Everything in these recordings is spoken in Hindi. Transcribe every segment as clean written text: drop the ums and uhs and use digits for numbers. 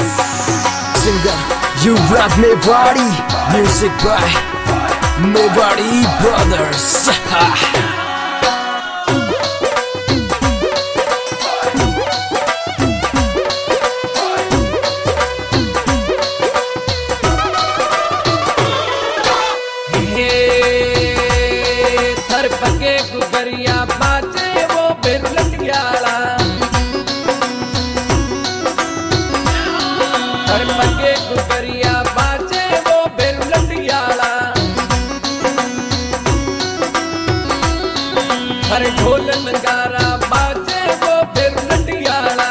Singer, you rock Mewari. Music by Mewari Brothers. थर पके गुगरिया बाजे वो बिरलटियाला, थर पके गुगरिया बाजे वो बिरलटियाला, थर ढोल नगारा बाजे वो बिरलटियाला,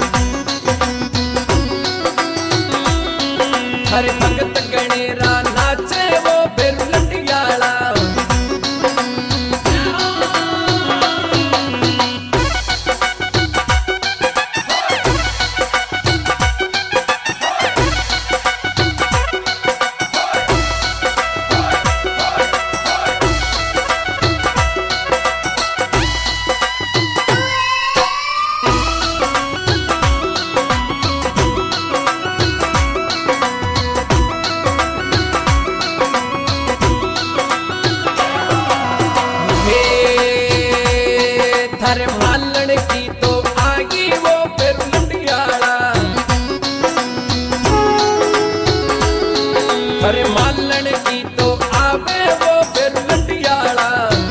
थर भगत गणेरा नाचे वो बिरलटियाला। थर मालन की तो आगी वो बिरलटियाला, थर मालन की तो आवे वो बिरलटियाला,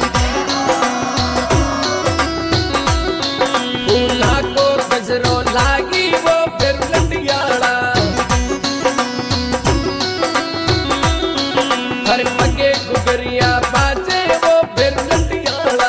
फूला को गजरो लागी वो बिरलटियाला, थर पगे गुगरिया बाजे वो बिरलटियाला।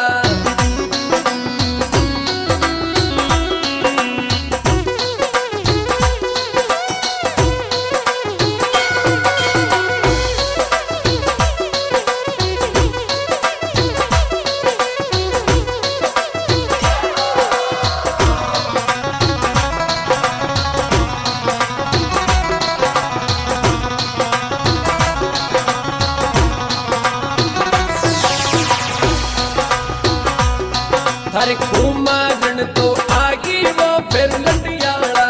थर कुमारन तो आगी वो बिरलटियाला,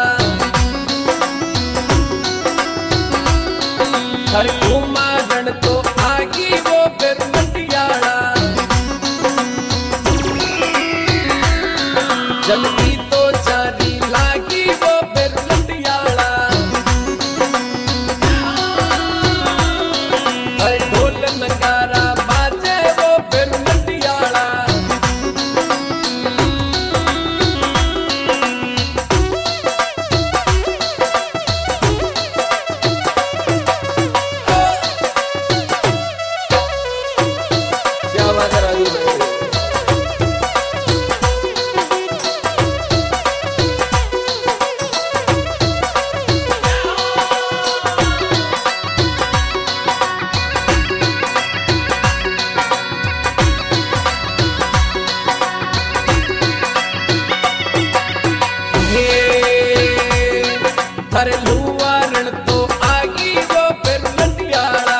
थर कुमारन तो आगी वो बिरलटियाला, जल्दी तो जारी लागी वो बिरलटियाला, थर ढोल नगारा बाजे वो बिरलटियाला। थर लुवारण तो आगी वो बिरलटियाला,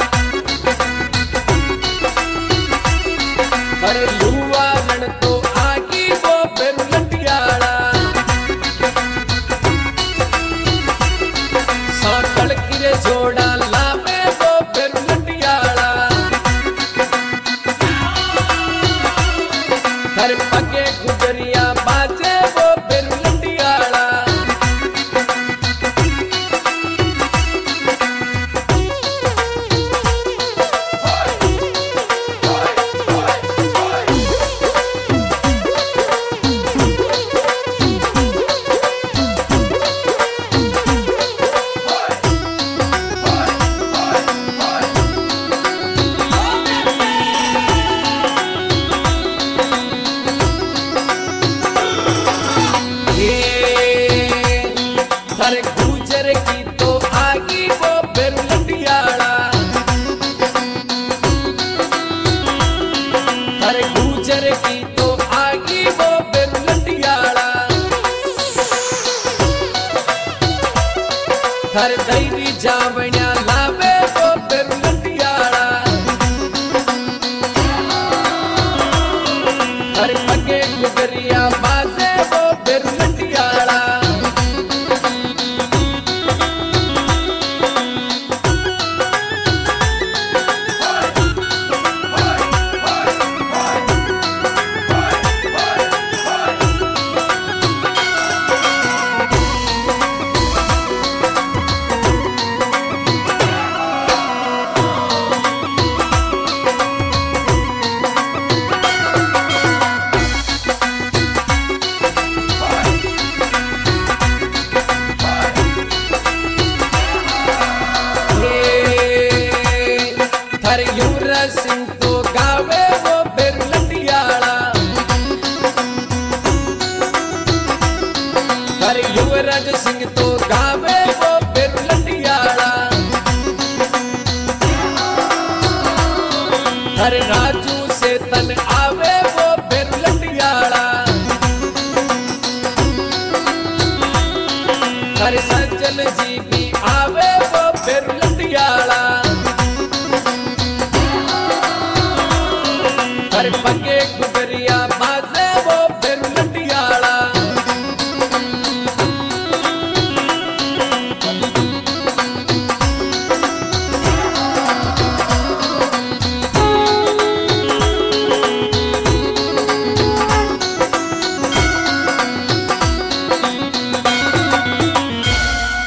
थर लुवारण तो आगी वो बिरलटियाला, साकड़ किरे जोड़ा लावे वो बिरलटियाला, थर पगे गुजरिया बाजे वो बिरलटियाला। थर गुजर की तो आगी वो बिरलटियाला, थर गुजर की तो आगी वो बिरलटियाला, थर दैवी जावण्या लावे वो बिरलटियाला, थर पगे गुगरिया बाजे वो बिरलटियाला। युवराज सिंह तो गावे वो फिर लंडियाला। हर राजू से तन आवे वो फिर लंडियाला। हर सज्जन जी भी आवे वो फिर लंडियाला।